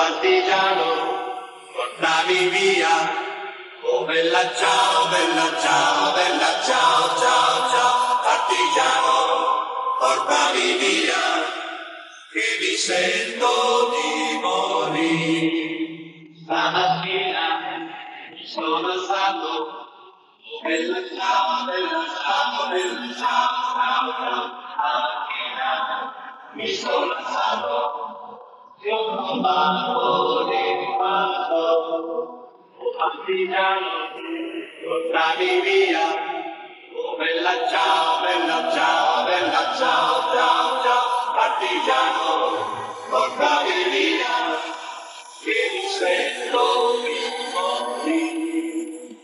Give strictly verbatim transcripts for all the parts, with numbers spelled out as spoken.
partigiano, portami via. Oh bella ciao, bella ciao, bella ciao, ciao, ciao, partigiano, portami via, che mi sento di morire. Stamattina mi sono alzato, oh bella ciao, bella ciao, bella ciao, ciao, ciao, stamattina mi sono alzato, e ho trovato l'infarto. Oh partigiano, portami via. Oh bella ciao, bella ciao, bella ciao, ciao, ciao, partigiano, portami via, che mi sento di morire.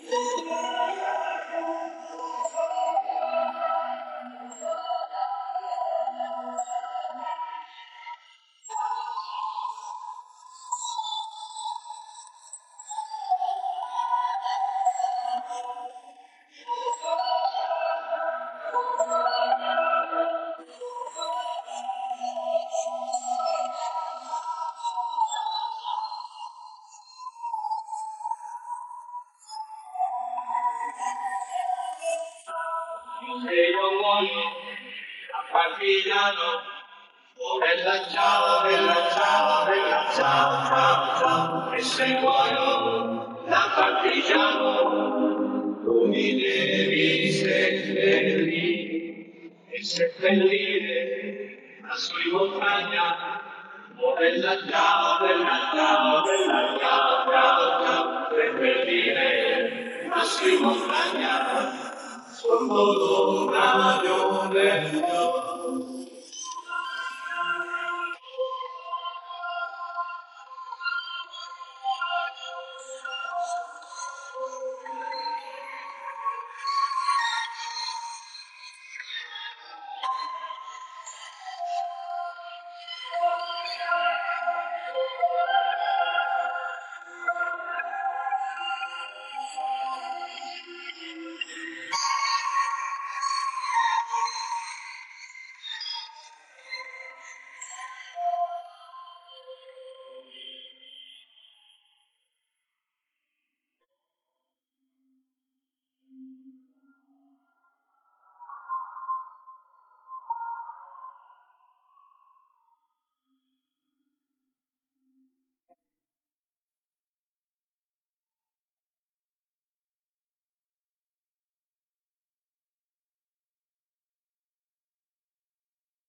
Se io muoio da partigiano, oh bella ciao, bella ciao, bella ciao, ciao, ciao, e se muoio da partigiano, tu mi devi seppellire, e seppellire lassù in montagna, oh bella ciao, bella ciao, bella ciao, ciao, ciao, seppellire lassù in montagna, sotto l'ombra di un legno.